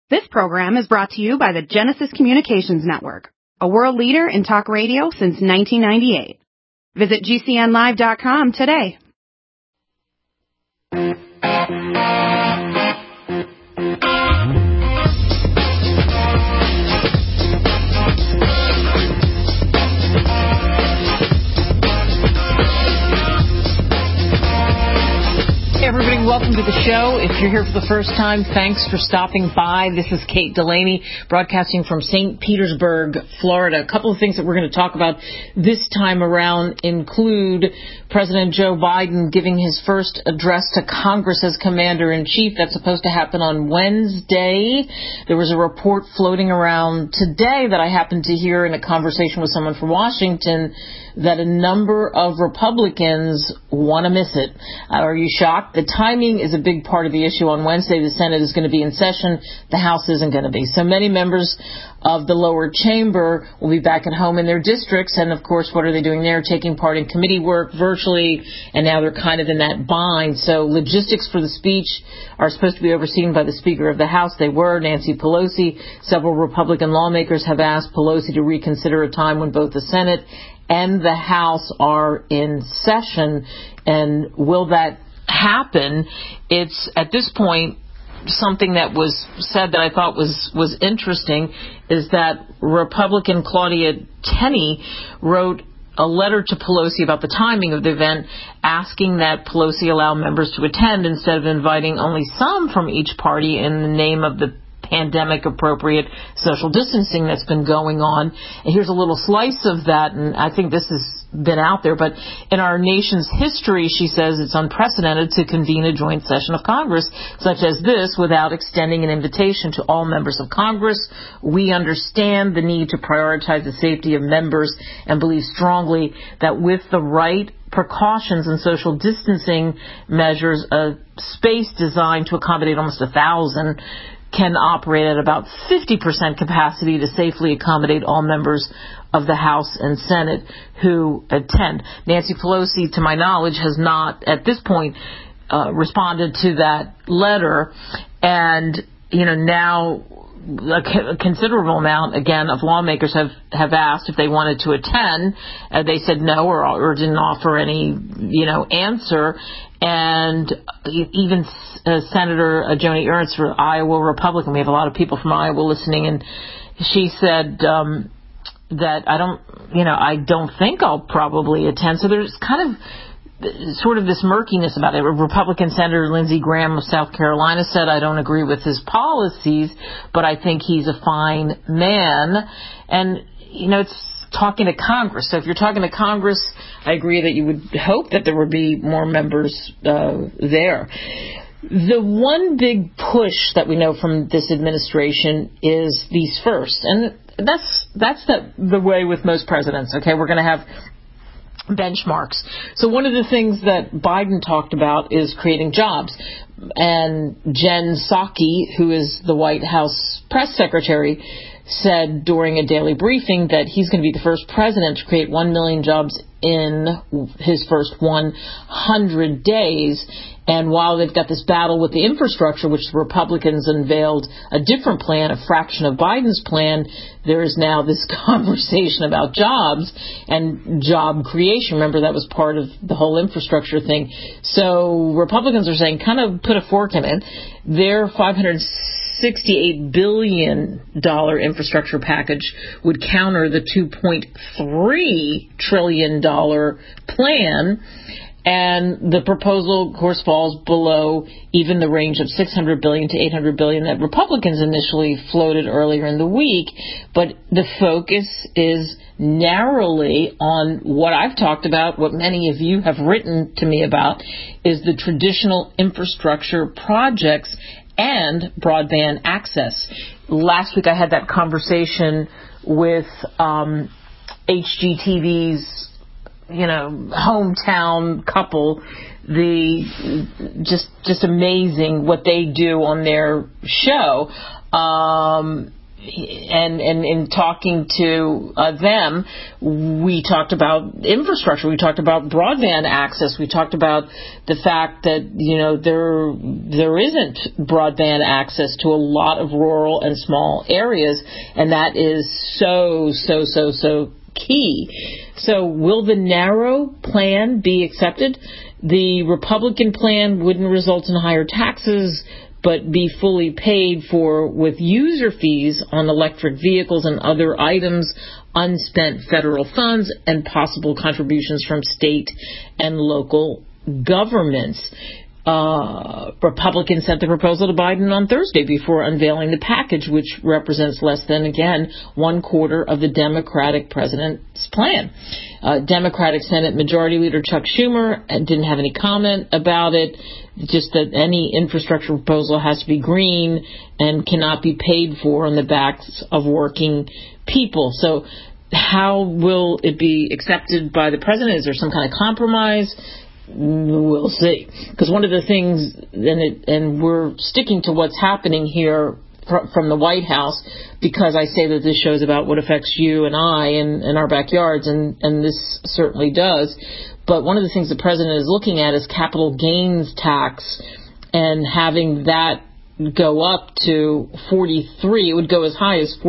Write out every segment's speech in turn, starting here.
This program is brought to you by the Genesis Communications Network, a world leader in talk radio since 1998. Visit GCNlive.com today. Everybody, welcome to the show. If you're here for the first time, thanks for stopping by. This is Kate Delaney, broadcasting from St. Petersburg, Florida. A couple of things that we're going to talk about this time around include President Joe Biden giving his first address to Congress as Commander-in-Chief. That's supposed to happen on Wednesday. There was a report floating around today that I happened to hear in a conversation with someone from Washington that a number of Republicans want to miss it. Are you shocked? The timing is a big part of the issue. On Wednesday, the Senate is going to be in session. The House isn't going to be. So many members of the lower chamber will be back at home in their districts. And, of course, what are they doing there? Taking part in committee work virtually. And now they're kind of in that bind. So logistics for the speech are supposed to be overseen by the Speaker of the House. They were, Nancy Pelosi. Several Republican lawmakers have asked Pelosi to reconsider a time when both the Senate and the House are in session. And will that happen? It's, at this point, something that was said that I thought was interesting is that Republican Claudia Tenney wrote a letter to Pelosi about the timing of the event, asking that Pelosi allow members to attend instead of inviting only some from each party in the name of the pandemic-appropriate social distancing that's been going on. And here's a little slice of that, and I think this has been out there, but in our nation's history, she says, it's unprecedented to convene a joint session of Congress such as this without extending an invitation to all members of Congress. We understand the need to prioritize the safety of members and believe strongly that with the right precautions and social distancing measures, a space designed to accommodate almost 1,000 can operate at about 50% capacity to safely accommodate all members of the House and Senate who attend. Nancy Pelosi, to my knowledge, has not, at this point, responded to that letter. And, now a considerable amount, again, of lawmakers have asked if they wanted to attend. They said no or didn't offer any, answer. And even Senator Joni Ernst, for Iowa Republican, we have a lot of people from Iowa listening, and she said that I don't think I'll probably attend. So there's kind of sort of this murkiness about it. Republican Senator Lindsey Graham of South Carolina said, I don't agree with his policies, but I think he's a fine man. And, it's talking to Congress. So if you're talking to Congress, I agree that you would hope that there would be more members there. The one big push that we know from this administration is these firsts. And that's the way with most presidents, okay? We're going to have benchmarks. So one of the things that Biden talked about is creating jobs. And Jen Psaki, who is the White House press secretary, said during a daily briefing that he's going to be the first president to create 1 million jobs in his first 100 days. And while they've got this battle with the infrastructure, which the Republicans unveiled a different plan, a fraction of Biden's plan, there is now this conversation about jobs and job creation. Remember, that was part of the whole infrastructure thing. So Republicans are saying, kind of put a fork in it. Their $568 billion infrastructure package would counter the $2.3 trillion plan. And the proposal, of course, falls below even the range of $600 billion to $800 billion that Republicans initially floated earlier in the week. But the focus is narrowly on what I've talked about, what many of you have written to me about, is the traditional infrastructure projects and broadband access. Last week I had that conversation with HGTV's hometown couple, just amazing what they do on their show. And in talking to them, we talked about infrastructure. We talked about broadband access. We talked about the fact that, there isn't broadband access to a lot of rural and small areas, and that is so key. So will the narrow plan be accepted? The Republican plan wouldn't result in higher taxes, but be fully paid for with user fees on electric vehicles and other items, unspent federal funds, and possible contributions from state and local governments. Republicans sent the proposal to Biden on Thursday before unveiling the package, which represents less than, again, 1/4 of the Democratic president's plan. Democratic Senate Majority Leader Chuck Schumer didn't have any comment about it, just that any infrastructure proposal has to be green and cannot be paid for on the backs of working people. So how will it be accepted by the president? Is there some kind of compromise? We'll see. Because one of the things, and we're sticking to what's happening here from the White House, because I say that this shows about what affects you and I in our backyards, and this certainly does. But one of the things the president is looking at is capital gains tax, and having that go up to 43, it would go as high as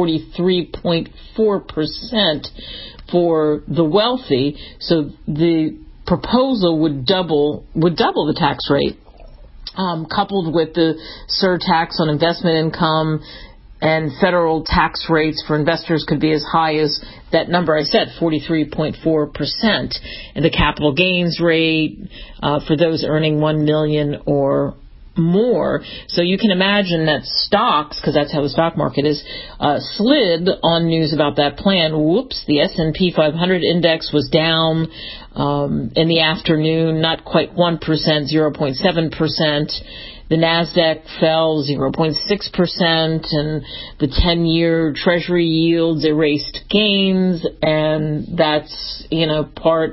43.4% for the wealthy. So the proposal would double the tax rate, coupled with the surtax on investment income, and federal tax rates for investors could be as high as that number I said, 43.4%, and the capital gains rate for those earning $1 million or more. So you can imagine that stocks, because that's how the stock market is, slid on news about that plan. Whoops, the S&P 500 index was down in the afternoon, not quite 1%, 0.7%. The NASDAQ fell 0.6%, and the 10-year Treasury yields erased gains, and that's, part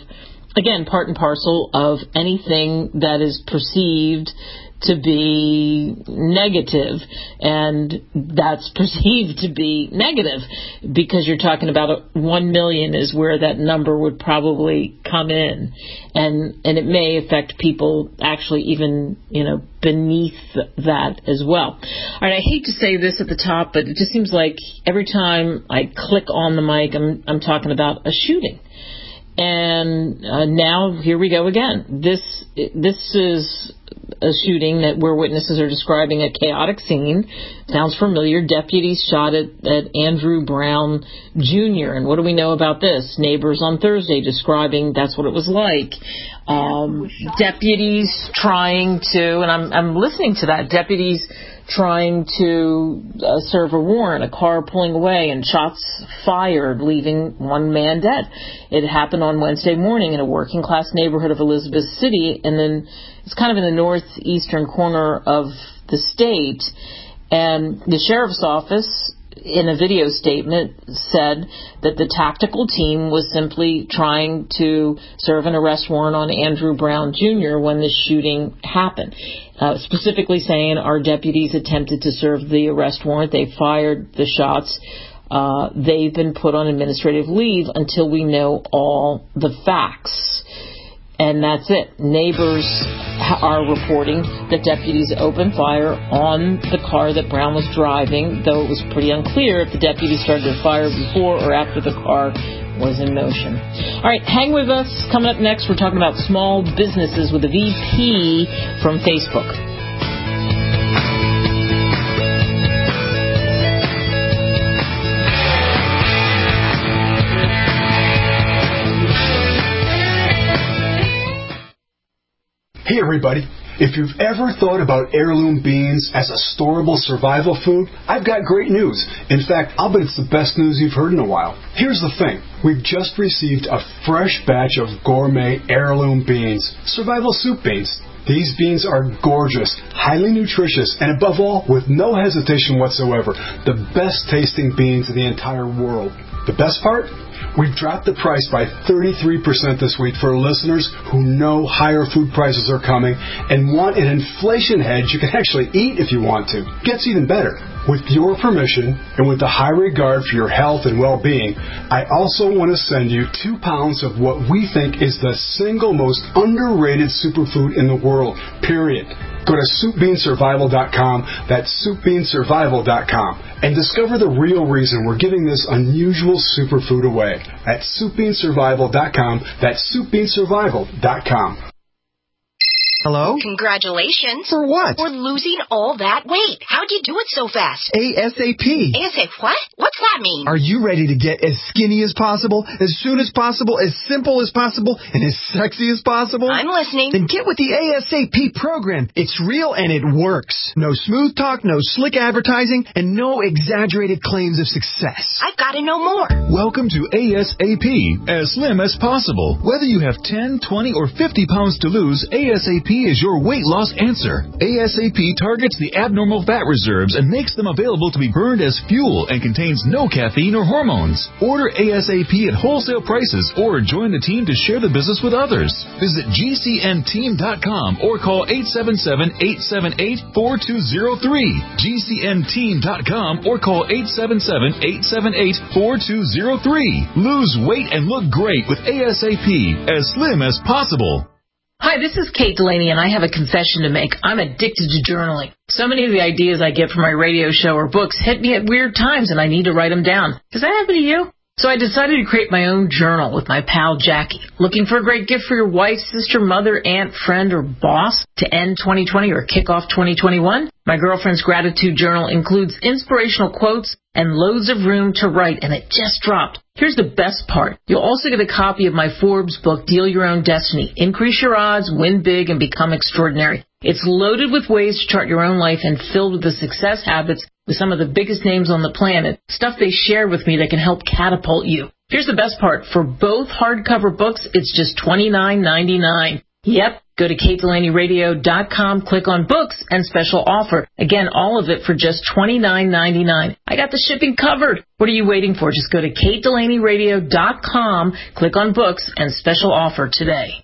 and parcel of anything that is perceived to be negative, and that's perceived to be negative because you're talking about 1 million is where that number would probably come in, and it may affect people actually even beneath that as well. All right, I hate to say this at the top, but it just seems like every time I click on the mic, I'm talking about a shooting. And now here we go again. This is a shooting where witnesses are describing a chaotic scene. Sounds familiar. Deputies shot at Andrew Brown Jr. And what do we know about this? Neighbors on Thursday describing that's what it was like. Deputies trying to, and I'm listening to that, deputies trying to serve a warrant, a car pulling away, and shots fired, leaving one man dead. It happened on Wednesday morning in a working-class neighborhood of Elizabeth City, and then it's kind of in the northeastern corner of the state. And the sheriff's office, in a video statement, said that the tactical team was simply trying to serve an arrest warrant on Andrew Brown Jr. when the shooting happened. Specifically saying our deputies attempted to serve the arrest warrant. They fired the shots. They've been put on administrative leave until we know all the facts. And that's it. Neighbors are reporting that deputies opened fire on the car that Brown was driving, though it was pretty unclear if the deputies started to fire before or after the car was in motion. All right, hang with us. Coming up next, we're talking about small businesses with a VP from Facebook. Hey everybody, if you've ever thought about heirloom beans as a storable survival food, I've got great news. In fact, I'll bet it's the best news you've heard in a while. Here's the thing. We've just received a fresh batch of gourmet heirloom beans, survival soup beans. These beans are gorgeous, highly nutritious, and above all, with no hesitation whatsoever, the best tasting beans in the entire world. The best part? We've dropped the price by 33% this week for listeners who know higher food prices are coming and want an inflation hedge you can actually eat if you want to. Gets even better. With your permission, and with the high regard for your health and well-being, I also want to send you 2 pounds of what we think is the single most underrated superfood in the world, period. Go to SoupBeanSurvival.com, that's SoupBeanSurvival.com, and discover the real reason we're giving this unusual superfood away at SoupBeanSurvival.com, that's SoupBeanSurvival.com. Hello? Congratulations. For what? For losing all that weight. How'd you do it so fast? ASAP. ASAP what? What's that mean? Are you ready to get as skinny as possible, as soon as possible, as simple as possible, and as sexy as possible? I'm listening. Then get with the ASAP program. It's real and it works. No smooth talk, no slick advertising, and no exaggerated claims of success. I've got to know more. Welcome to ASAP, as slim as possible. Whether you have 10, 20, or 50 pounds to lose, ASAP is your weight loss answer. ASAP targets the abnormal fat reserves and makes them available to be burned as fuel and contains no caffeine or hormones. Order ASAP at wholesale prices or join the team to share the business with others. Visit GCNteam.com or call 877-878-4203. GCNteam.com or call 877-878-4203. Lose weight and look great with ASAP, as slim as possible. Hi, this is Kate Delaney, and I have a confession to make. I'm addicted to journaling. So many of the ideas I get from my radio show or books hit me at weird times, and I need to write them down. Does that happen to you? So I decided to create my own journal with my pal Jackie. Looking for a great gift for your wife, sister, mother, aunt, friend, or boss to end 2020 or kick off 2021? My girlfriend's gratitude journal includes inspirational quotes and loads of room to write, and it just dropped. Here's the best part. You'll also get a copy of my Forbes book, Deal Your Own Destiny. Increase your odds, win big, and become extraordinary. It's loaded with ways to chart your own life and filled with the success habits with some of the biggest names on the planet, stuff they share with me that can help catapult you. Here's the best part. For both hardcover books, it's just $29.99. Yep. Go to KateDelaneyRadio.com, click on books, and special offer. Again, all of it for just $29.99. I got the shipping covered. What are you waiting for? Just go to KateDelaneyRadio.com, click on books, and special offer today.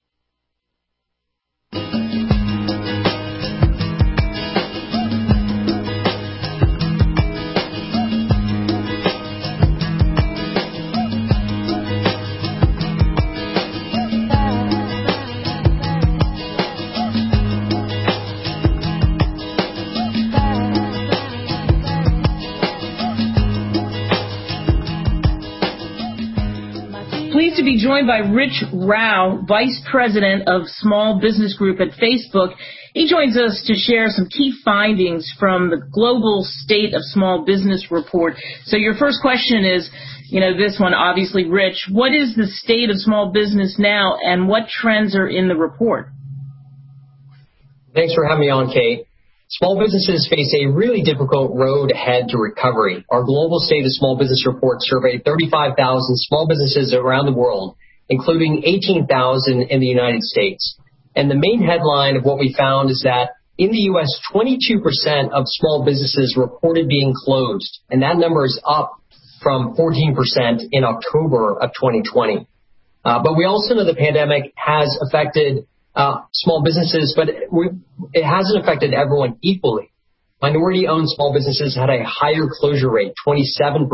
Pleased to be joined by Rich Rao, Vice President of Small Business Group at Facebook. He joins us to share some key findings from the Global State of Small Business Report. So your first question is, this one, obviously, Rich, what is the state of small business now and what trends are in the report? Thanks for having me on, Kate. Small businesses face a really difficult road ahead to recovery. Our Global State of Small Business Report surveyed 35,000 small businesses around the world, including 18,000 in the United States. And the main headline of what we found is that in the U.S., 22% of small businesses reported being closed, and that number is up from 14% in October of 2020. But we also know the pandemic has affected small businesses, but it hasn't affected everyone equally. Minority-owned small businesses had a higher closure rate, 27%.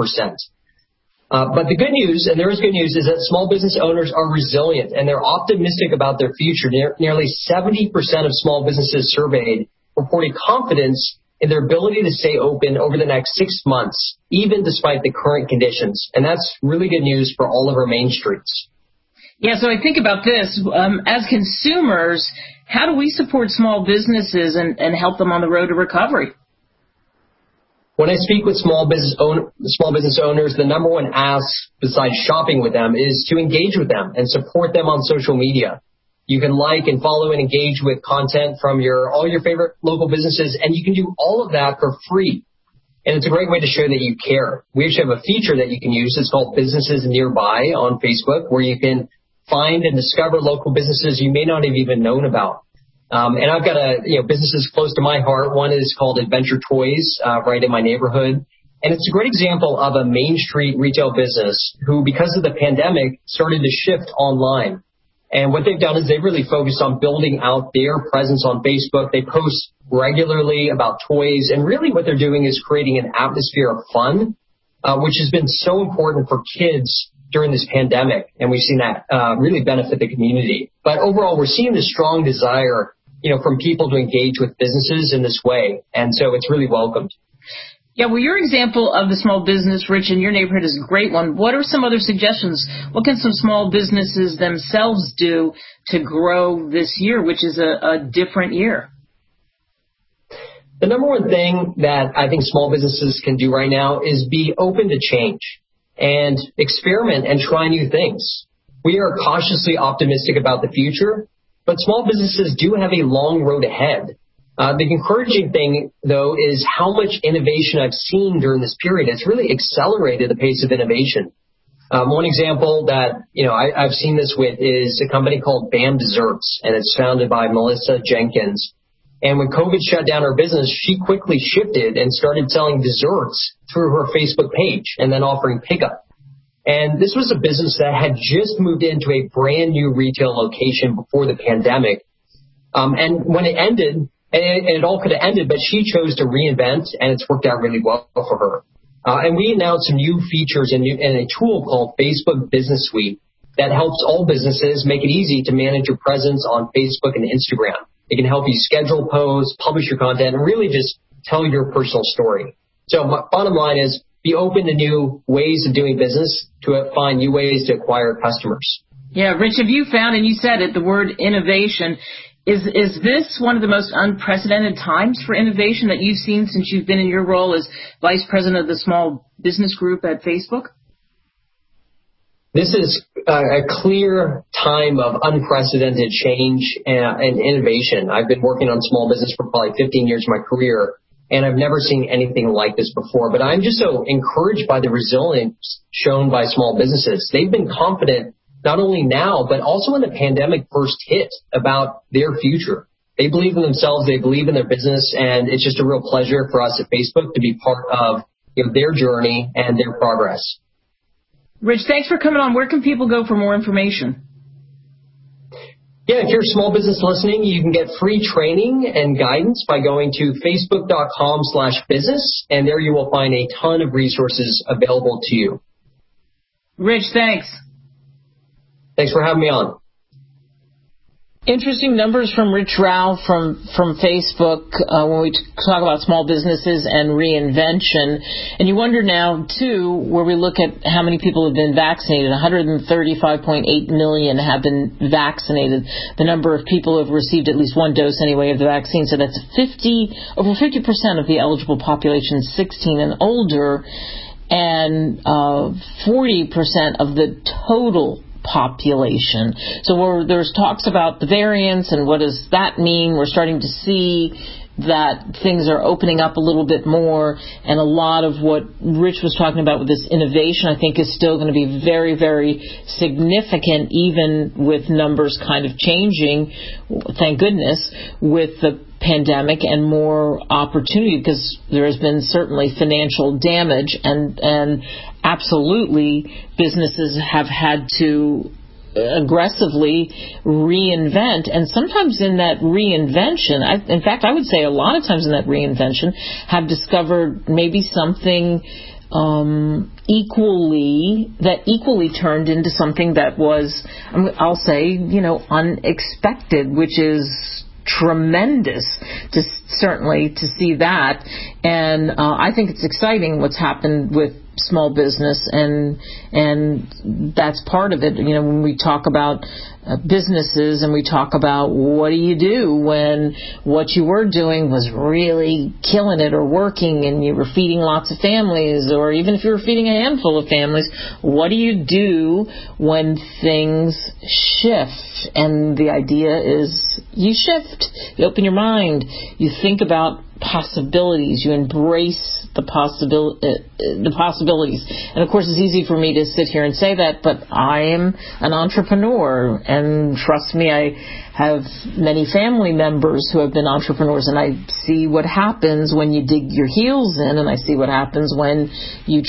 But the good news, and there is good news, is that small business owners are resilient and they're optimistic about their future. Nearly 70% of small businesses surveyed reported confidence in their ability to stay open over the next 6 months, even despite the current conditions. And that's really good news for all of our main streets. Yeah, so I think about this. As consumers, how do we support small businesses and help them on the road to recovery? When I speak with small business owners, the number one ask, besides shopping with them, is to engage with them and support them on social media. You can like and follow and engage with content from all your favorite local businesses, and you can do all of that for free. And it's a great way to show that you care. We actually have a feature that you can use. It's called Businesses Nearby on Facebook, where you can find and discover local businesses you may not have even known about. And I've got businesses close to my heart. One is called Adventure Toys, right in my neighborhood. And it's a great example of a Main Street retail business who, because of the pandemic, started to shift online. And what they've done is they've really focused on building out their presence on Facebook. They post regularly about toys, and really what they're doing is creating an atmosphere of fun, which has been so important for kids during this pandemic, and we've seen that really benefit the community. But overall, we're seeing this strong desire, from people to engage with businesses in this way, and so it's really welcomed. Yeah, well, your example of the small business, Rich, in your neighborhood is a great one. What are some other suggestions? What can some small businesses themselves do to grow this year, which is a different year? The number one thing that I think small businesses can do right now is be open to change and experiment and try new things. We are cautiously optimistic about the future, but small businesses do have a long road ahead. The encouraging thing, though, is how much innovation I've seen during this period. It's really accelerated the pace of innovation. One example that, I've seen this with is a company called BAM Desserts, and it's founded by Melissa Jenkins. And when COVID shut down her business, she quickly shifted and started selling desserts through her Facebook page and then offering pickup. And this was a business that had just moved into a brand new retail location before the pandemic. And when it ended, and it all could have ended, but she chose to reinvent, and it's worked out really well for her. And we announced some new features and a tool called Facebook Business Suite that helps all businesses make it easy to manage your presence on Facebook and Instagram. It can help you schedule posts, publish your content, and really just tell your personal story. So my bottom line is be open to new ways of doing business to find new ways to acquire customers. Yeah, Rich, have you found, and you said it, the word innovation, is this one of the most unprecedented times for innovation that you've seen since you've been in your role as Vice President of the Small Business Group at Facebook? This is a clear time of unprecedented change and innovation. I've been working on small business for probably 15 years of my career, and I've never seen anything like this before. But I'm just so encouraged by the resilience shown by small businesses. They've been confident not only now, but also when the pandemic first hit about their future. They believe in themselves, they believe in their business, and it's just a real pleasure for us at Facebook to be part of their journey and their progress. Rich, thanks for coming on. Where can people go for more information? Yeah, if you're a small business listening, you can get free training and guidance by going to facebook.com/business, and there you will find a ton of resources available to you. Rich, thanks. Thanks for having me on. Interesting numbers from Rich Rao from Facebook when we talk about small businesses and reinvention. And you wonder now, too, where we look at how many people have been vaccinated. 135.8 million have been vaccinated. The number of people who have received at least one dose anyway of the vaccine. So that's over 50% of the eligible population, 16 and older, and 40% of the total population. So there's talks about the variants and what does that mean. We're starting to see that things are opening up a little bit more, and a lot of what Rich was talking about with this innovation, I think, is still going to be very, very significant, even with numbers kind of changing, thank goodness, with the pandemic and more opportunity, because there has been certainly financial damage, and absolutely businesses have had to aggressively reinvent, and sometimes in that reinvention, in fact, I would say a lot of times in that reinvention, have discovered maybe something equally turned into something that was, I'll say, unexpected, which is tremendous certainly to see that. And I think it's exciting what's happened with small business, and that's part of it. When we talk about businesses and we talk about what do you do when what you were doing was really killing it or working and you were feeding lots of families, or even if you were feeding a handful of families, what do you do when things shift? And the idea is you shift, you open your mind, you think about possibilities, you embrace the possibilities. And of course, it's easy for me to sit here and say that, but I am an entrepreneur, and trust me, I have many family members who have been entrepreneurs, and I see what happens when you dig your heels in, and I see what happens when you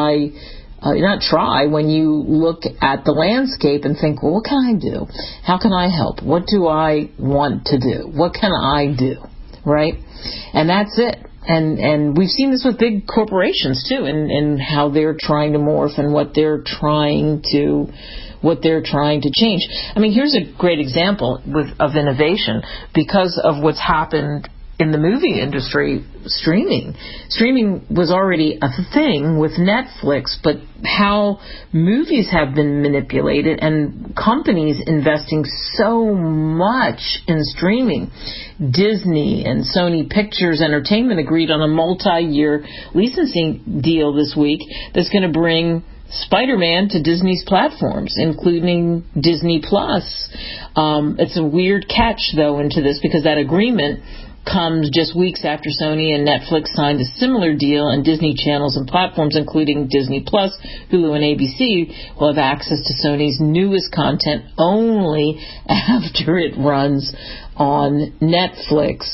when you look at the landscape and think, well, what can I do? How can I help? What do I want to do? What can I do? right? And that's it. And we've seen this with big corporations too, and how they're trying to morph and what they're trying to change. I mean, here's a great example of innovation because of what's happened in the movie industry. Streaming was already a thing with Netflix, but how movies have been manipulated and companies investing so much in streaming. Disney and Sony Pictures Entertainment agreed on a multi-year licensing deal this week that's going to bring Spider-Man to Disney's platforms, including Disney Plus. It's a weird catch, though, into this, because that agreement comes just weeks after Sony and Netflix signed a similar deal, and Disney channels and platforms, including Disney Plus, Hulu, and ABC, will have access to Sony's newest content only after it runs on Netflix.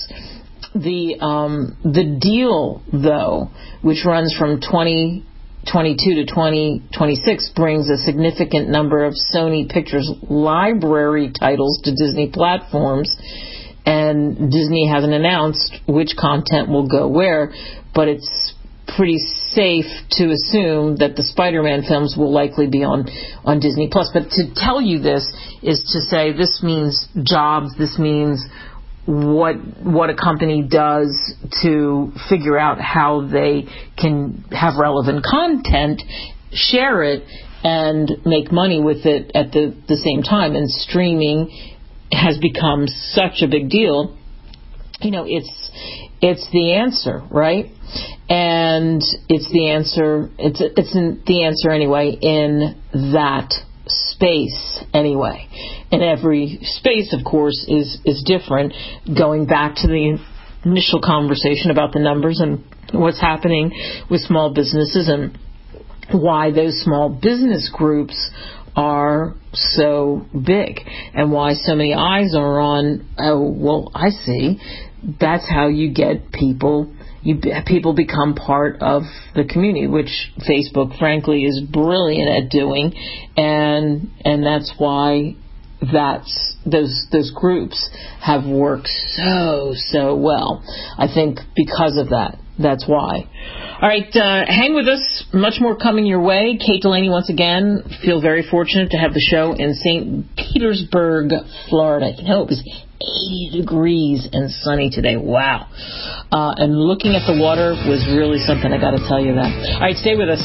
The deal, though, which runs from 2022 to 2026, brings a significant number of Sony Pictures library titles to Disney platforms. And Disney hasn't announced which content will go where, but it's pretty safe to assume that the Spider-Man films will likely be on Disney Plus. But to tell you this is to say this means jobs. This means what a company does to figure out how they can have relevant content, share it, and make money with it at the same time. And streaming has become such a big deal. You know, it's the answer, right? And it's the answer anyway in that space anyway. And every space, of course, is different. Going back to the initial conversation about the numbers and what's happening with small businesses and why those small business groups are so big and why so many eyes are on, oh, well, I see. That's how you get people. People become part of the community, which Facebook, frankly, is brilliant at doing, and that's why those groups have worked so well. I think because of that. That's why. All right, hang with us. Much more coming your way. Kate Delaney, once again, feel very fortunate to have the show in St. Petersburg, Florida. You know, it was 80 degrees and sunny today. Wow. And looking at the water was really something. I got to tell you that. All right, stay with us.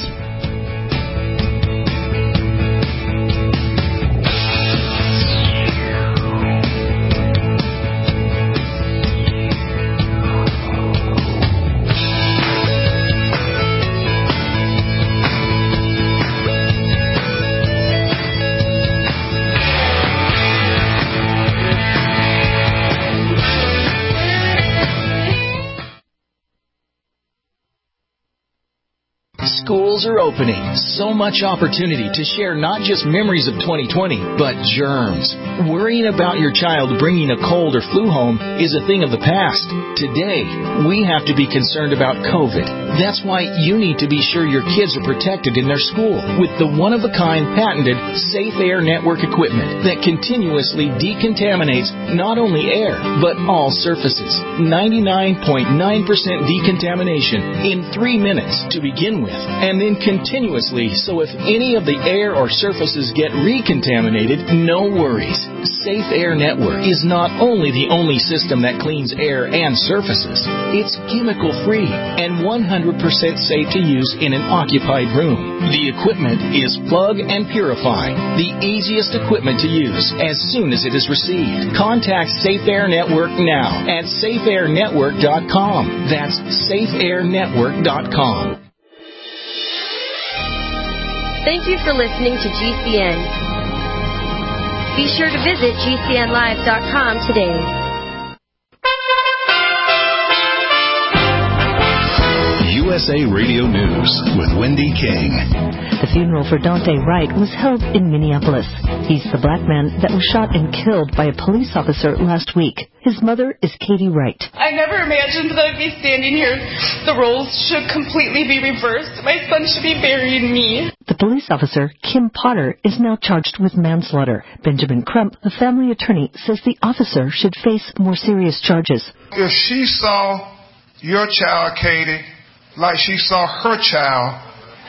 Schools are opening. So much opportunity to share not just memories of 2020, but germs. Worrying about your child bringing a cold or flu home is a thing of the past. Today, we have to be concerned about COVID. That's why you need to be sure your kids are protected in their school with the one-of-a-kind patented Safe Air Network equipment that continuously decontaminates not only air, but all surfaces. 99.9% decontamination in 3 minutes to begin with, and then continuously, so if any of the air or surfaces get recontaminated, no worries. Safe Air Network is not only the only system that cleans air and surfaces, it's chemical-free and 100% safe to use in an occupied room. The equipment is plug and purify, the easiest equipment to use as soon as it is received. Contact Safe Air Network now at safeairnetwork.com. That's safeairnetwork.com. Thank you for listening to GCN. Be sure to visit GCNlive.com today. You USA Radio News with Wendy King. The funeral for Daunte Wright was held in Minneapolis. He's the black man that was shot and killed by a police officer last week. His mother is Katie Wright. I never imagined that I'd be standing here. The roles should completely be reversed. My son should be burying me. The police officer, Kim Potter, is now charged with manslaughter. Benjamin Crump, a family attorney, says the officer should face more serious charges. If she saw your child, Katie, like she saw her child,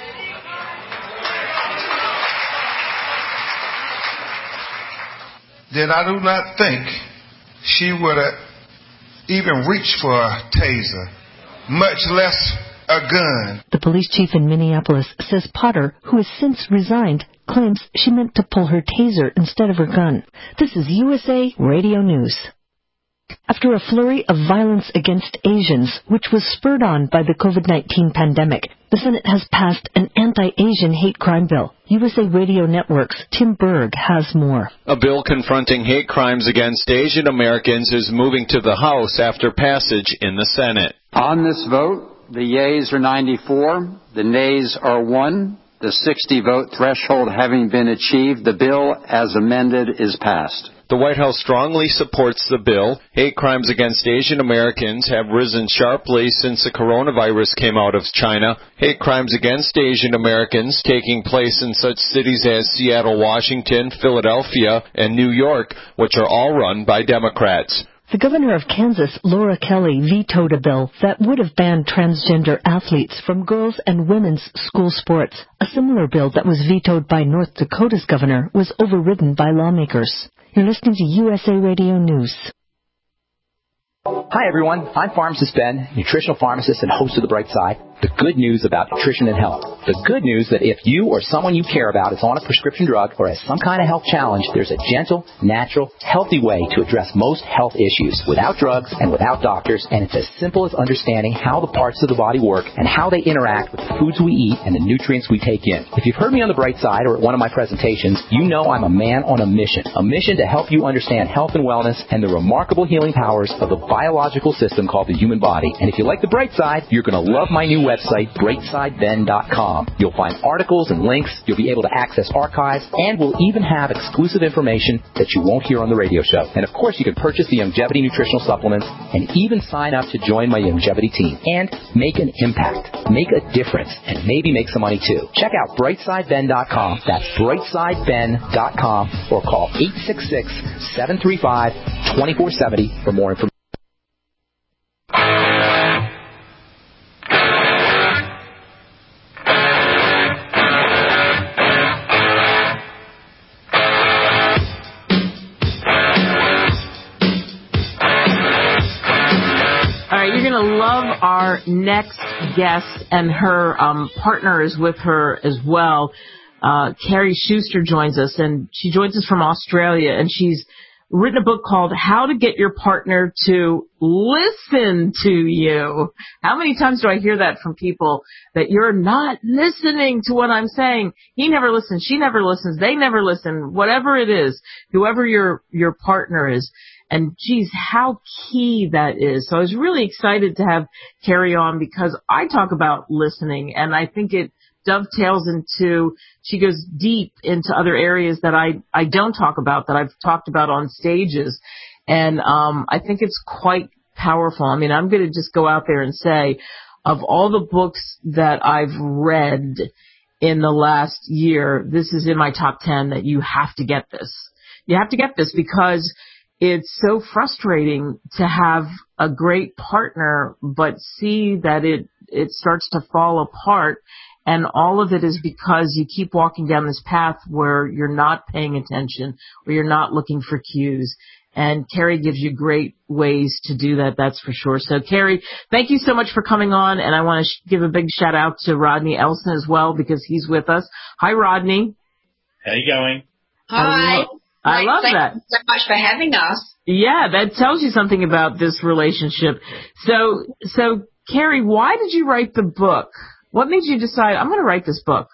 then I do not think she would have even reached for a taser, much less a gun. The police chief in Minneapolis says Potter, who has since resigned, claims she meant to pull her taser instead of her gun. This is USA Radio News. After a flurry of violence against Asians, which was spurred on by the COVID-19 pandemic, the Senate has passed an anti-Asian hate crime bill. USA Radio Network's Tim Berg has more. A bill confronting hate crimes against Asian Americans is moving to the House after passage in the Senate. On this vote, the yeas are 94, the nays are 1. The 60-vote threshold having been achieved, the bill as amended is passed. The White House strongly supports the bill. Hate crimes against Asian Americans have risen sharply since the coronavirus came out of China. Hate crimes against Asian Americans taking place in such cities as Seattle, Washington, Philadelphia, and New York, which are all run by Democrats. The governor of Kansas, Laura Kelly, vetoed a bill that would have banned transgender athletes from girls' and women's school sports. A similar bill that was vetoed by North Dakota's governor was overridden by lawmakers. You're listening to USA Radio News. Hi, everyone. I'm Pharmacist Ben, nutritional pharmacist and host of The Bright Side. The good news about nutrition and health. The good news that if you or someone you care about is on a prescription drug or has some kind of health challenge, there's a gentle, natural, healthy way to address most health issues without drugs and without doctors, and it's as simple as understanding how the parts of the body work and how they interact with the foods we eat and the nutrients we take in. If you've heard me on The Bright Side or at one of my presentations, you know I'm a man on a mission to help you understand health and wellness and the remarkable healing powers of the biological system called the human body. And if you like The Bright Side, you're going to love my new website, brightsideben.com. You'll find articles and links, you'll be able to access archives, and we'll even have exclusive information that you won't hear on the radio show. And of course, you can purchase the Youngevity nutritional supplements and even sign up to join my Youngevity team and make an impact, make a difference, and maybe make some money too. Check out brightsideben.com. That's brightsideben.com, or call 866-735-2470 for more information. Love our next guest, and her partner is with her as well. Carrie Schuster joins us, and she joins us from Australia, and she's written a book called How to Get Your Partner to Listen to You. How many times do I hear that from people, that you're not listening to what I'm saying? He never listens, she never listens, they never listen, whatever it is, whoever your partner is. And geez, how key that is. So I was really excited to have Carrie on, because I talk about listening, and I think it dovetails into, she goes deep into other areas that I don't talk about, that I've talked about on stages. And I think it's quite powerful. I mean, I'm going to just go out there and say, of all the books that I've read in the last year, this is in my top 10, that you have to get this. You have to get this, because it's so frustrating to have a great partner, but see that it starts to fall apart. And all of it is because you keep walking down this path where you're not paying attention, or you're not looking for cues. And Carrie gives you great ways to do that, that's for sure. So, Carrie, thank you so much for coming on. And I want to give a big shout out to Rodney Elson as well, because he's with us. Hi, Rodney. How you going? Hi. I love that. Thank you so much for having us. Yeah, that tells you something about this relationship. So, Carrie, why did you write the book? What made you decide, I'm going to write this book?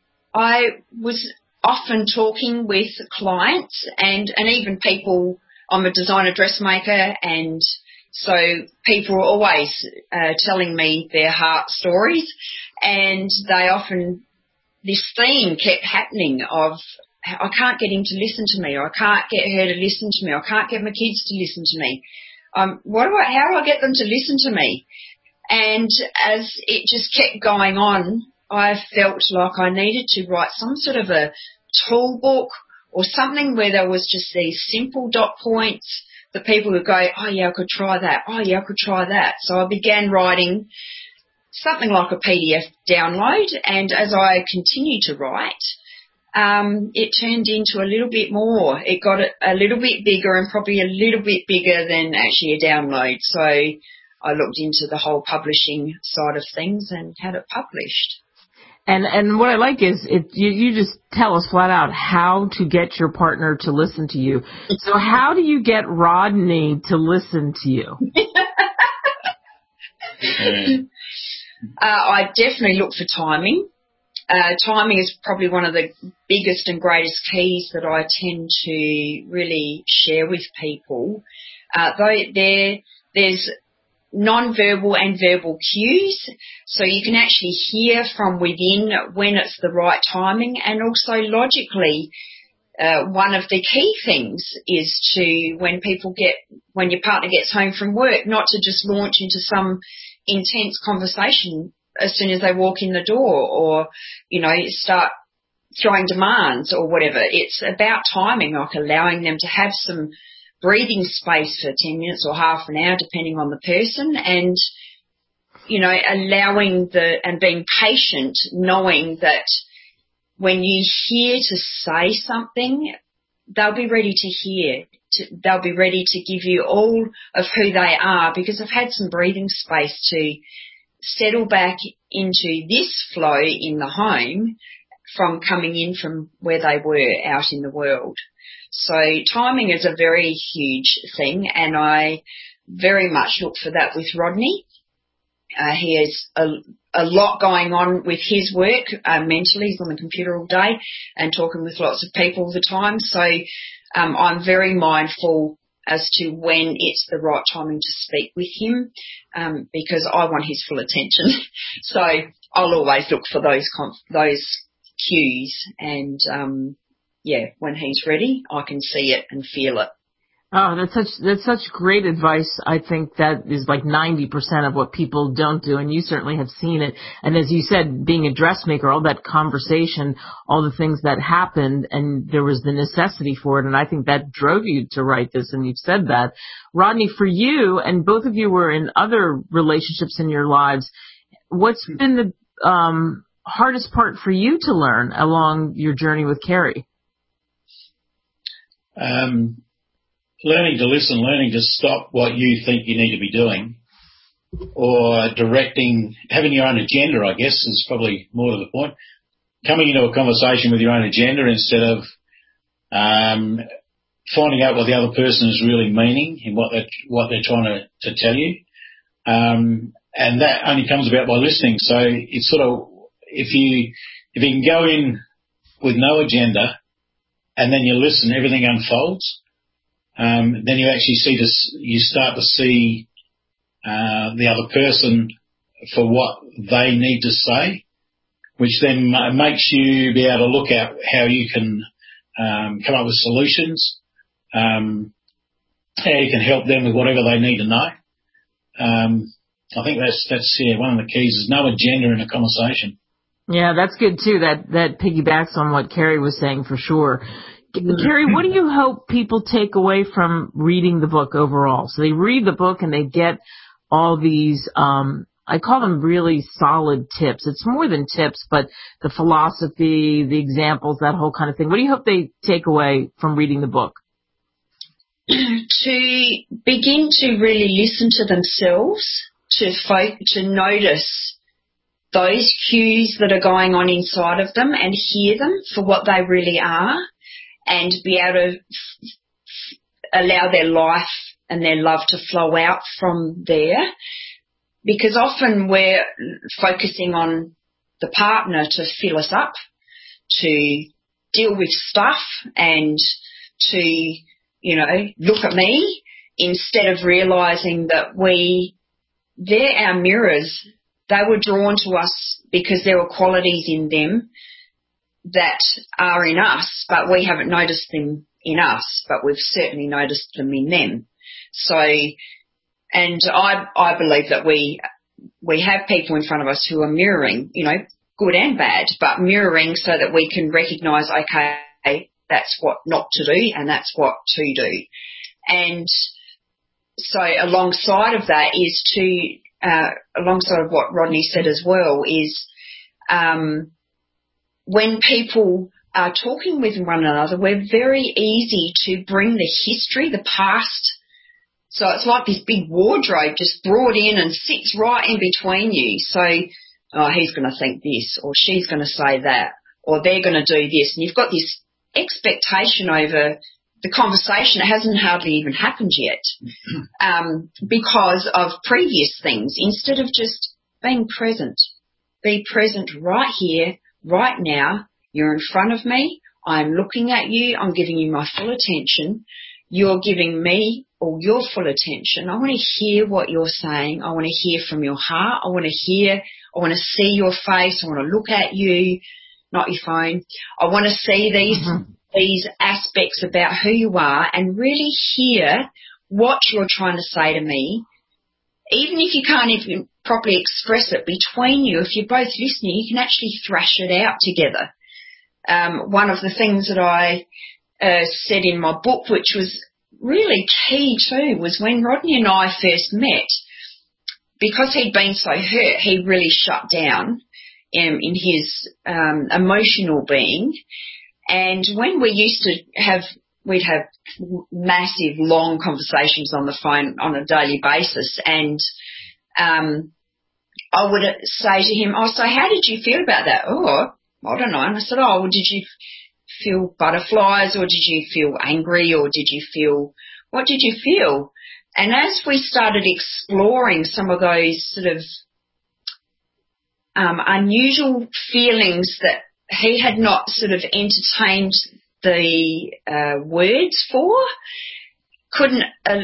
I was often talking with clients and even people. I'm a designer dressmaker, and, So people are always telling me their heart stories, and they often, this theme kept happening of, I can't get him to listen to me, or I can't get her to listen to me, or I can't get my kids to listen to me. How do I get them to listen to me? And as it just kept going on, I felt like I needed to write some sort of a tool book or something where there was just these simple dot points that people would go, oh, yeah, I could try that. Oh, yeah, I could try that. So I began writing something like a PDF download, and as I continued to write, it turned into a little bit more. It got a little bit bigger and probably a little bit bigger than actually a download. So I looked into the whole publishing side of things and had it published. And what I like is you just tell us flat out how to get your partner to listen to you. So how do you get Rodney to listen to you? I definitely look for timing. Timing is probably one of the biggest and greatest keys that I tend to really share with people. There's non-verbal and verbal cues, so you can actually hear from within when it's the right timing, and also logically, one of the key things is to, when your partner gets home from work, not to just launch into some intense conversation as soon as they walk in the door, or, start throwing demands or whatever. It's about timing, like allowing them to have some breathing space for 10 minutes or half an hour, depending on the person, and, allowing and being patient, knowing that when you hear to say something, they'll be ready to hear. They'll be ready to give you all of who they are, because they've had some breathing space to settle back into this flow in the home from coming in from where they were out in the world. So timing is a very huge thing, and I very much look for that with Rodney. He has a lot going on with his work mentally. He's on the computer all day and talking with lots of people all the time. So I'm very mindful as to when it's the right timing to speak with him, because I want his full attention. So I'll always look for those cues, and when he's ready, I can see it and feel it. Oh, that's such great advice. I think that is like 90% of what people don't do, and you certainly have seen it. And as you said, being a dressmaker, all that conversation, all the things that happened, and there was the necessity for it, and I think that drove you to write this, and you've said that. Rodney, for you, and both of you were in other relationships in your lives, what's been the hardest part for you to learn along your journey with Carrie? Learning to listen, learning to stop what you think you need to be doing, or directing, having your own agenda, I guess, is probably more to the point. Coming into a conversation with your own agenda instead of finding out what the other person is really meaning and what they're trying to tell you. And that only comes about by listening. So it's sort of, if you can go in with no agenda and then you listen, everything unfolds. Then you actually you start to see the other person for what they need to say, which then makes you be able to look at how you can come up with solutions, how you can help them with whatever they need to know. I think that's one of the keys is no agenda in a conversation. Yeah, that's good too. That piggybacks on what Carrie was saying for sure. Carrie, what do you hope people take away from reading the book overall? So they read the book and they get all these, I call them really solid tips. It's more than tips, but the philosophy, the examples, that whole kind of thing. What do you hope they take away from reading the book? To begin to really listen to themselves, to notice those cues that are going on inside of them and hear them for what they really are, and be able to allow their life and their love to flow out from there. Because often we're focusing on the partner to fill us up, to deal with stuff, and to, look at me. instead of realising that they're our mirrors. They were drawn to us because there were qualities in them that are in us, but we haven't noticed them in us, but we've certainly noticed them in them. So, and I believe that we have people in front of us who are mirroring, you know, good and bad, but mirroring so that we can recognise, okay, that's what not to do and that's what to do. And so alongside of that is alongside of what Rodney said as well is when people are talking with one another, we're very easy to bring the history, the past. So it's like this big wardrobe just brought in and sits right in between you. So, he's going to think this, or she's going to say that, or they're going to do this. And you've got this expectation over the conversation. It hasn't hardly even happened yet because of previous things, instead of just being present. Be present right here, right now. You're in front of me. I'm looking at you. I'm giving you my full attention. You're giving me all your full attention. I want to hear what you're saying. I want to hear from your heart. I want to see your face. I want to look at you, not your phone. I want to see these aspects about who you are and really hear what you're trying to say to me. Even if you can't even properly express it between you, if you're both listening, you can actually thrash it out together. One of the things that I said in my book, which was really key too, was when Rodney and I first met, because he'd been so hurt, he really shut down in his emotional being. And when we used to we'd have massive, long conversations on the phone on a daily basis, and I would say to him, so how did you feel about that? Oh, I don't know. And I said, well, did you feel butterflies, or did you feel angry, or what did you feel? And as we started exploring some of those sort of unusual feelings that he had not sort of entertained the words for, couldn't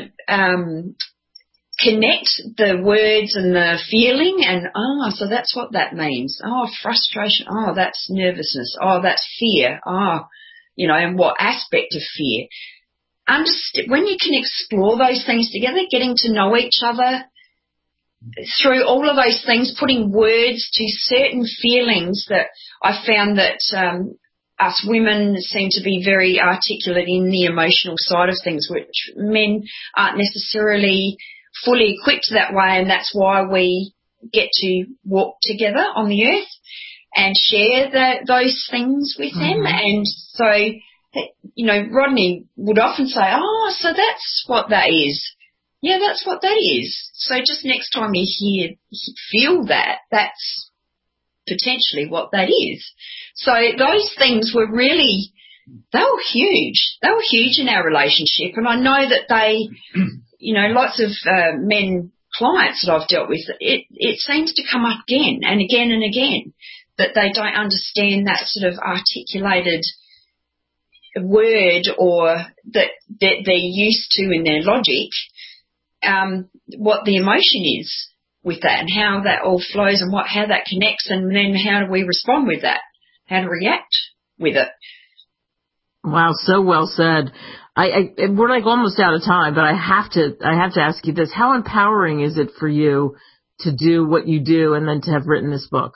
connect the words and the feeling, and so that's what that means. Frustration. That's nervousness. That's fear. And what aspect of fear? When you can explore those things together, getting to know each other through all of those things, putting words to certain feelings that I found that us women seem to be very articulate in the emotional side of things, which men aren't necessarily fully equipped that way, and that's why we get to walk together on the earth and share those things with them. And so, Rodney would often say, so that's what that is. Yeah, that's what that is. So just next time you feel that, that's potentially what that is. So those things were really, they were huge. They were huge in our relationship. And I know that they, lots of men clients that I've dealt with, it seems to come up again and again and again, that they don't understand that sort of articulated word, or that they're used to in their logic, what the emotion is with that and how that all flows and how that connects, and then how do we respond with that, how to react with it. Wow, so well said. We're like almost out of time, but I have to ask you this. How empowering is it for you to do what you do and then to have written this book?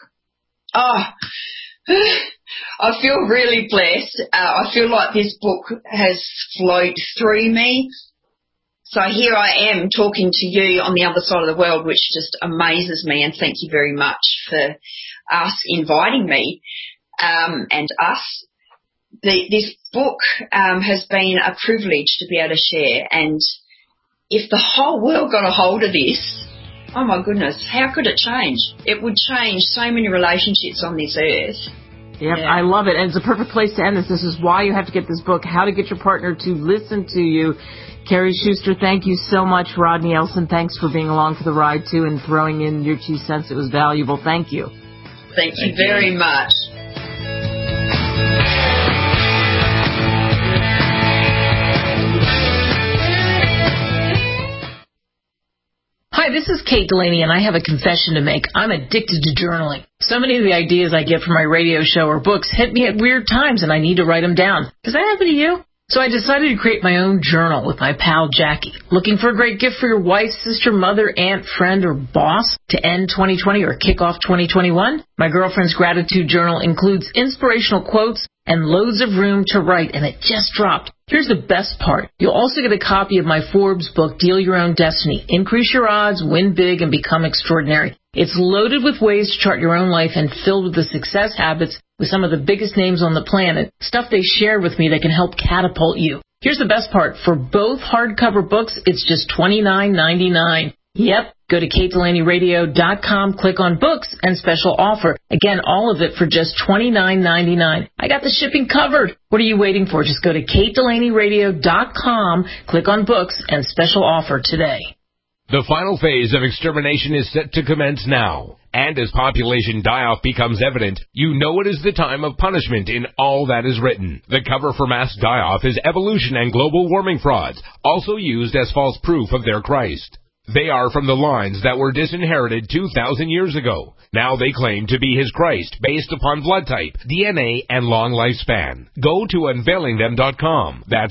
I feel really blessed. I feel like this book has flowed through me. So here I am talking to you on the other side of the world, which just amazes me, and thank you very much for us inviting me and us. This book has been a privilege to be able to share, and if the whole world got a hold of this, oh my goodness, how could it change? It would change so many relationships on this earth. Yep, yeah. I love it, and it's a perfect place to end this. This is why you have to get this book, How to Get Your Partner to Listen to You. Carrie Schuster, thank you so much. Rodney Elson, thanks for being along for the ride, too, and throwing in your 2 cents. It was valuable. Thank you. Thank you very much. Hi, this is Kate Delaney, and I have a confession to make. I'm addicted to journaling. So many of the ideas I get from my radio show or books hit me at weird times, and I need to write them down. Does that happen to you? So I decided to create my own journal with my pal Jackie. Looking for a great gift for your wife, sister, mother, aunt, friend, or boss to end 2020 or kick off 2021? My girlfriend's gratitude journal includes inspirational quotes and loads of room to write, and it just dropped. Here's the best part. You'll also get a copy of my Forbes book, Deal Your Own Destiny. Increase your odds, win big, and become extraordinary. It's loaded with ways to chart your own life and filled with the success habits with some of the biggest names on the planet, stuff they shared with me that can help catapult you. Here's the best part. For both hardcover books, it's just $29.99. Yep. Go to KateDelaneyRadio.com, click on books, and special offer. Again, all of it for just $29.99. I got the shipping covered. What are you waiting for? Just go to KateDelaneyRadio.com, click on books, and special offer today. The final phase of extermination is set to commence now. And as population die-off becomes evident, you know it is the time of punishment in all that is written. The cover for mass die-off is evolution and global warming frauds, also used as false proof of their Christ. They are from the lines that were disinherited 2,000 years ago. Now they claim to be his Christ based upon blood type, DNA, and long lifespan. Go to unveilingthem.com. That's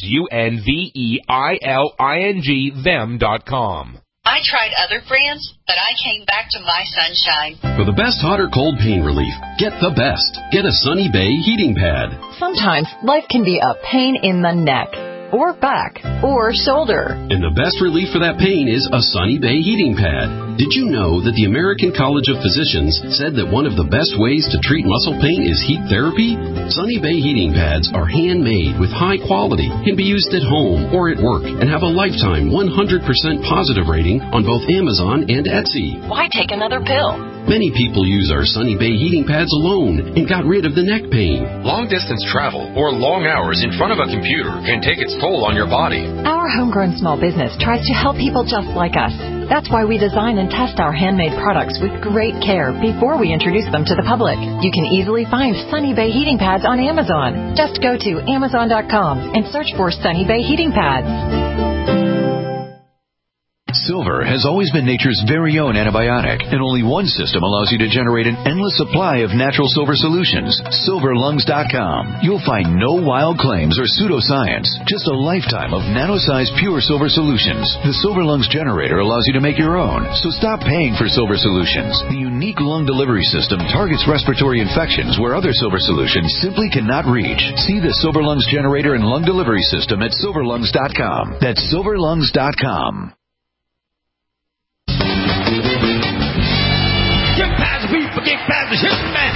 UNVEILING them.com. I tried other brands, but I came back to my Sunshine. For the best hot or cold pain relief, get the best. Get a Sunny Bay heating pad. Sometimes life can be a pain in the neck, or back, or shoulder. And the best relief for that pain is a Sunny Bay heating pad. Did you know that the American College of Physicians said that one of the best ways to treat muscle pain is heat therapy? Sunny Bay heating pads are handmade with high quality, can be used at home or at work, and have a lifetime 100% positive rating on both Amazon and Etsy. Why take another pill? Many people use our Sunny Bay heating pads alone and got rid of the neck pain. Long-distance travel or long hours in front of a computer can take its toll on your body. Our homegrown small business tries to help people just like us. That's why we design and test our handmade products with great care before we introduce them to the public. You can easily find Sunny Bay heating pads on Amazon. Just go to Amazon.com and search for Sunny Bay heating pads. Silver has always been nature's very own antibiotic, and only one system allows you to generate an endless supply of natural silver solutions. SilverLungs.com. You'll find no wild claims or pseudoscience, just a lifetime of nano-sized pure silver solutions. The Silver Lungs generator allows you to make your own, so stop paying for silver solutions. The unique lung delivery system targets respiratory infections where other silver solutions simply cannot reach. See the Silver Lungs generator and lung delivery system at SilverLungs.com. That's SilverLungs.com. Get past the beat, get past the shit, man.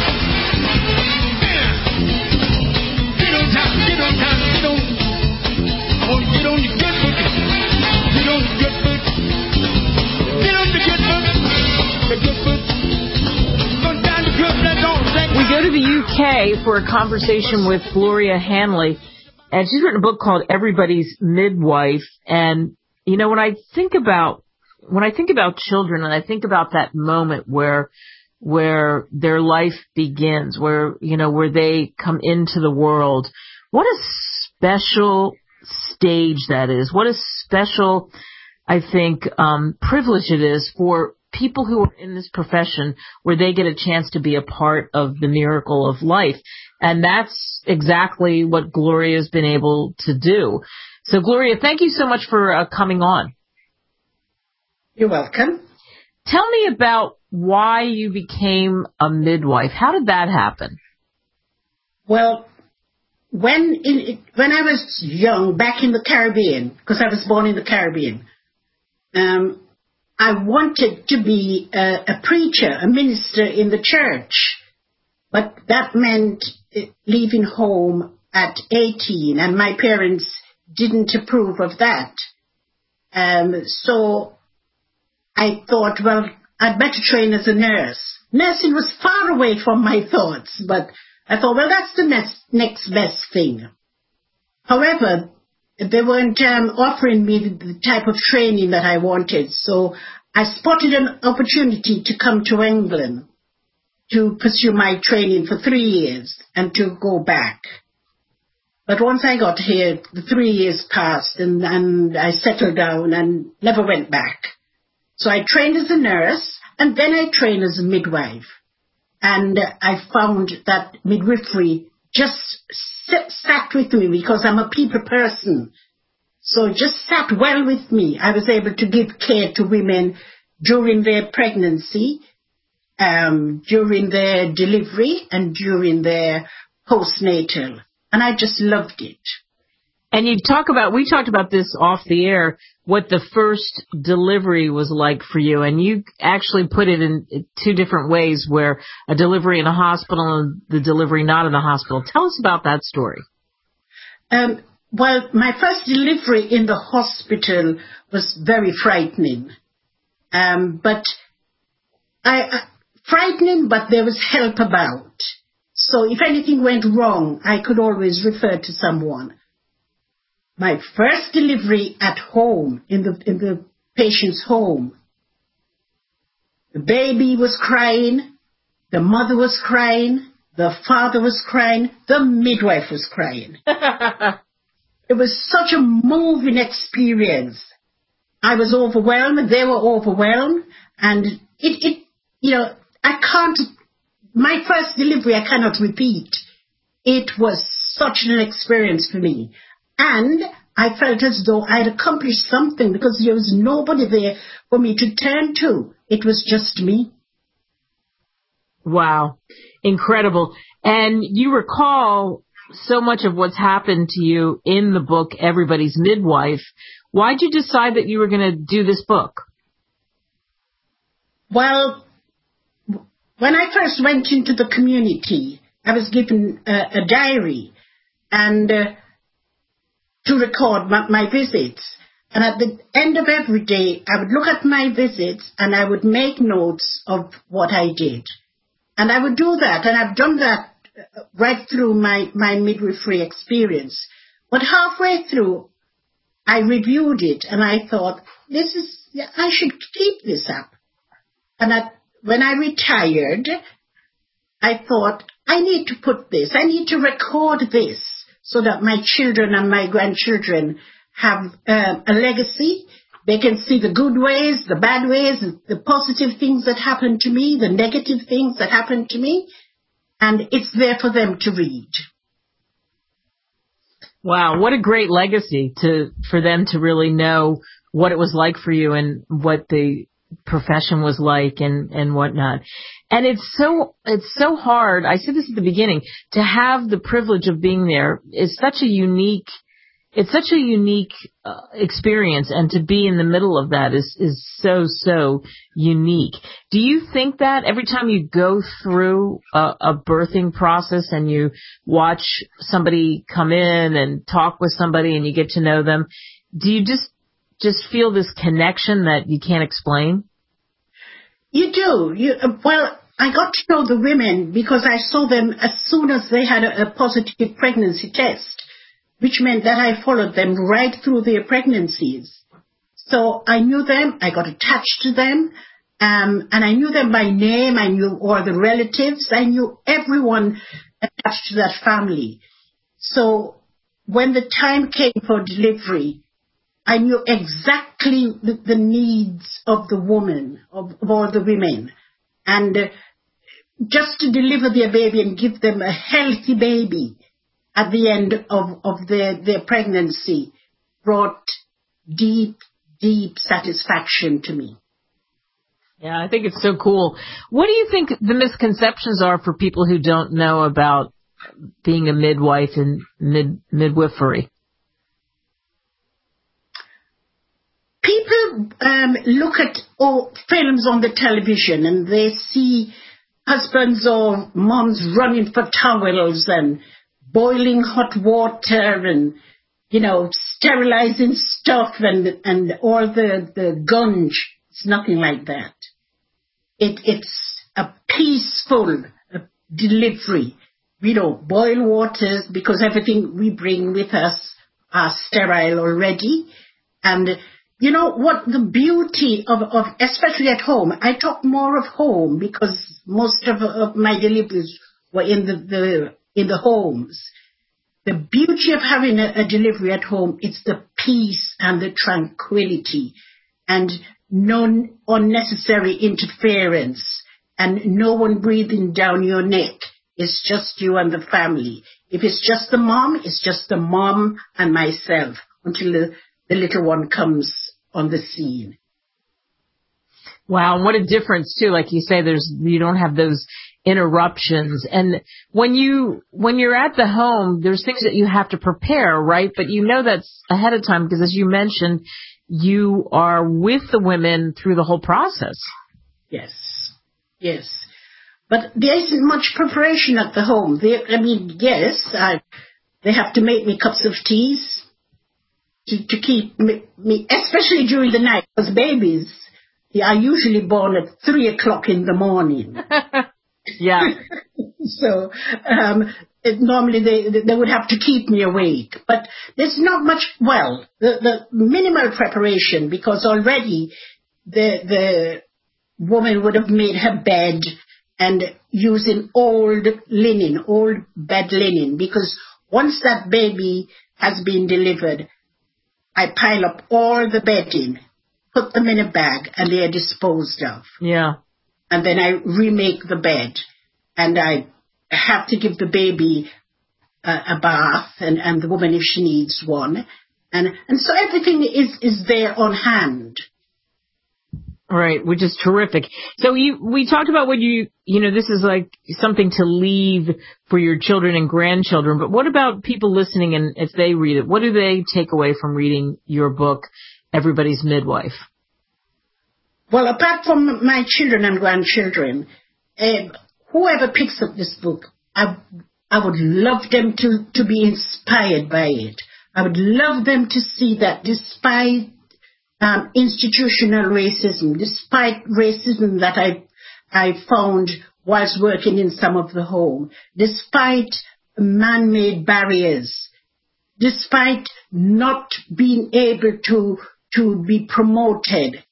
Get on time, get on time, get on. Oh, get on your good foot. Get on your good foot. Get on the good foot. The good foot. Sometimes the good foot don't. We go to the UK for a conversation with Gloria Hanley, and she's written a book called Everybody's Midwife. And, you know, when I think about children, and I think about that moment where their life begins, where they come into the world, what a special stage that is. What a special, I think, privilege it is for people who are in this profession, where they get a chance to be a part of the miracle of life. And that's exactly what Gloria's been able to do. So, Gloria, thank you so much for coming on. You're welcome. Tell me about why you became a midwife. How did that happen? Well, when I was young, back in the Caribbean, because I was born in the Caribbean, I wanted to be a preacher, a minister in the church. But that meant leaving home at 18, and my parents didn't approve of that. So I thought, well, I'd better train as a nurse. Nursing was far away from my thoughts, but I thought, well, that's the next best thing. However, they weren't offering me the type of training that I wanted, so I spotted an opportunity to come to England to pursue my training for 3 years and to go back. But once I got here, the 3 years passed and I settled down and never went back. So I trained as a nurse, and then I trained as a midwife. And I found that midwifery just sat with me because I'm a people person. So it just sat well with me. I was able to give care to women during their pregnancy, during their delivery, and during their postnatal. And I just loved it. And we talked about this off the air, what the first delivery was like for you. And you actually put it in two different ways, where a delivery in a hospital and the delivery not in the hospital. Tell us about that story. Well, my first delivery in the hospital was very frightening. But frightening, but there was help about. So if anything went wrong, I could always refer to someone. My first delivery at home, in the patient's home, the baby was crying, the mother was crying, the father was crying, the midwife was crying. It was such a moving experience. I was overwhelmed, they were overwhelmed, and my first delivery I cannot repeat. It was such an experience for me. And I felt as though I had accomplished something because there was nobody there for me to turn to. It was just me. Wow. Incredible. And you recall so much of what's happened to you in the book, Everybody's Midwife. Why'd you decide that you were going to do this book? Well, when I first went into the community, I was given a diary and to record my visits. And at the end of every day, I would look at my visits and I would make notes of what I did. And I would do that, and I've done that right through my midwifery experience. But halfway through, I reviewed it and I thought, I should keep this up. And when I retired, I thought, I need to put this, I need to record this so that my children and my grandchildren have a legacy. They can see the good ways, the bad ways, the positive things that happened to me, the negative things that happened to me, and it's there for them to read. Wow, what a great legacy for them to really know what it was like for you and what the profession was like and whatnot. And it's so hard. I said this at the beginning, to have the privilege of being there is such a unique experience, and to be in the middle of that is so unique. Do you think that every time you go through a birthing process and you watch somebody come in and talk with somebody and you get to know them, do you just feel this connection that you can't explain? You do. Well, I got to know the women because I saw them as soon as they had a positive pregnancy test, which meant that I followed them right through their pregnancies. So I knew them, I got attached to them, and I knew them by name, I knew all the relatives, I knew everyone attached to that family. So when the time came for delivery, I knew exactly the needs of the woman, of all the women. And just to deliver their baby and give them a healthy baby at the end of their pregnancy brought deep satisfaction to me. Yeah, I think it's so cool. What do you think the misconceptions are for people who don't know about being a midwife and midwifery? People look at films on the television and they see husbands or moms running for towels and boiling hot water and, sterilizing stuff and all the gunge. It's nothing like that. It's a peaceful delivery. We don't boil waters because everything we bring with us are sterile already. And you know what the beauty of especially at home, I talk more of home because most of my deliveries were in the homes. The beauty of having a delivery at home, it's the peace and the tranquility. And no unnecessary interference, and no one breathing down your neck. It's just you and the family. If it's just the mom, it's just the mom and myself until the little one comes on the scene. Wow, and what a difference too. Like you say, you don't have those interruptions. And when you're at the home, there's things that you have to prepare, right? But you know that's ahead of time because, as you mentioned, you are with the women through the whole process. Yes. But there isn't much preparation at the home. They have to make me cups of teas to keep me, especially during the night, because babies are usually born at 3 o'clock in the morning. Yeah. So normally they would have to keep me awake. But there's not much, the minimal preparation, because already the woman would have made her bed and using old bed linen, because once that baby has been delivered, I pile up all the bedding, put them in a bag, and they are disposed of. Yeah. And then I remake the bed, and I have to give the baby a bath, and the woman if she needs one. And so everything is there on hand. Right, which is terrific. So we talked about when this is like something to leave for your children and grandchildren, but what about people listening, and if they read it, what do they take away from reading your book, Everybody's Midwife? Well, apart from my children and grandchildren, whoever picks up this book, I would love them to be inspired by it. I would love them to see that despite institutional racism, despite racism that I found whilst working in some of the home, despite man-made barriers, despite not being able to be promoted,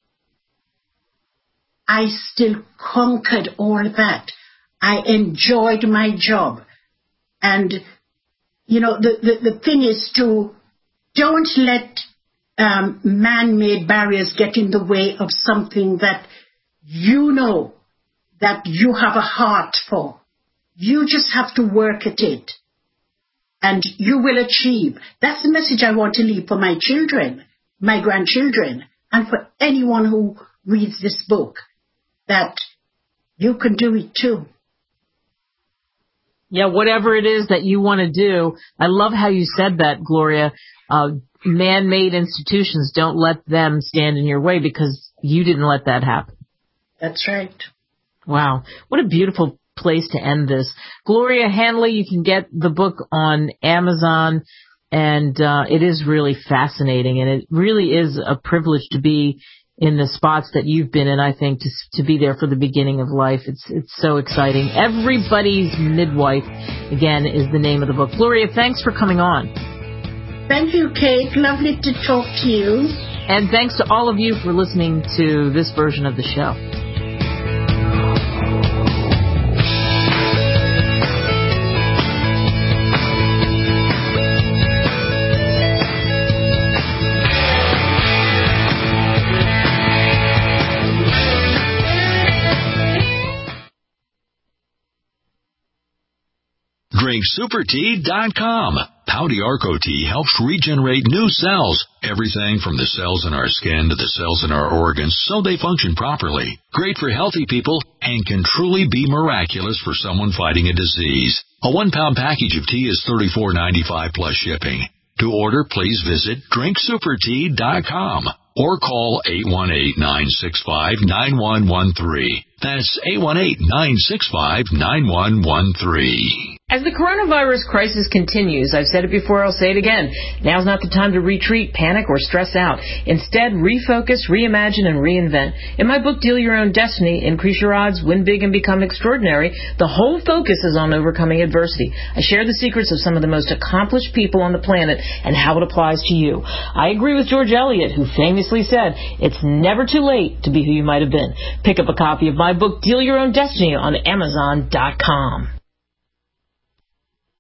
I still conquered all that. I enjoyed my job. And, the thing is don't let man-made barriers get in the way of something that that you have a heart for. You just have to work at it, and you will achieve. That's the message I want to leave for my children, my grandchildren, and for anyone who reads this book, that you can do it too. Yeah, whatever it is that you want to do. I love how you said that, Gloria. Man-made institutions, don't let them stand in your way, because you didn't let that happen. That's right. Wow. What a beautiful place to end this. Gloria Handley, you can get the book on Amazon, and it is really fascinating, and it really is a privilege to be in the spots that you've been in, I think, to be there for the beginning of life. It's so exciting. Everybody's Midwife, again, is the name of the book. Gloria, thanks for coming on. Thank you, Kate. Lovely to talk to you. And thanks to all of you for listening to this version of the show. DrinkSuperTea.com. Pouty Arco Tea helps regenerate new cells. Everything from the cells in our skin to the cells in our organs, so they function properly. Great for healthy people and can truly be miraculous for someone fighting a disease. A 1-pound package of tea is $34.95 plus shipping. To order, please visit DrinkSuperTea.com or call 818-965-9113. That's 818-965-9113. As the coronavirus crisis continues, I've said it before, I'll say it again, now's not the time to retreat, panic, or stress out. Instead, refocus, reimagine, and reinvent. In my book, Deal Your Own Destiny, Increase Your Odds, Win Big, and Become Extraordinary, the whole focus is on overcoming adversity. I share the secrets of some of the most accomplished people on the planet and how it applies to you. I agree with George Eliot, who famously said, it's never too late to be who you might have been. Pick up a copy of my book, Deal Your Own Destiny, on Amazon.com.